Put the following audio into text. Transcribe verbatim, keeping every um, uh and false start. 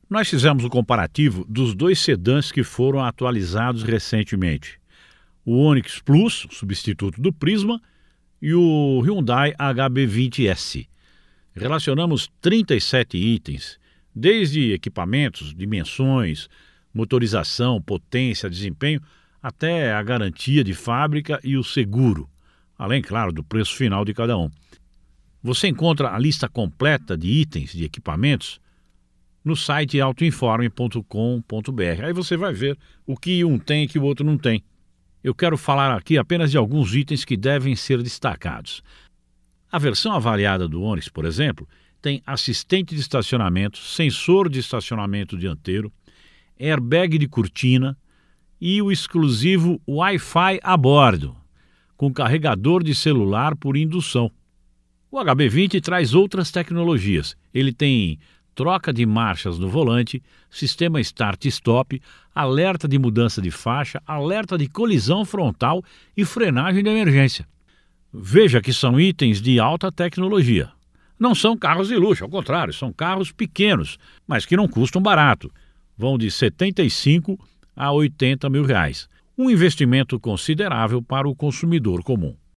Nós fizemos um comparativo dos dois sedãs que foram atualizados recentemente. O Onix Plus, substituto do Prisma, e o Hyundai H B vinte S. Relacionamos trinta e sete itens, desde equipamentos, dimensões, motorização, potência, desempenho, até a garantia de fábrica e o seguro, além, claro, do preço final de cada um. Você encontra a lista completa de itens de equipamentos no site autoinforme ponto com ponto br. Aí você vai ver o que um tem e que o outro não tem. Eu quero falar aqui apenas de alguns itens que devem ser destacados. A versão avaliada do Onix, por exemplo, tem assistente de estacionamento, sensor de estacionamento dianteiro, airbag de cortina e o exclusivo Wi-Fi a bordo, com carregador de celular por indução. O H B vinte traz outras tecnologias. Ele tem troca de marchas no volante, sistema start-stop, alerta de mudança de faixa, alerta de colisão frontal e frenagem de emergência. Veja que são itens de alta tecnologia. Não são carros de luxo, ao contrário, são carros pequenos, mas que não custam barato. Vão de setenta e cinco a oitenta mil reais. Um investimento considerável para o consumidor comum.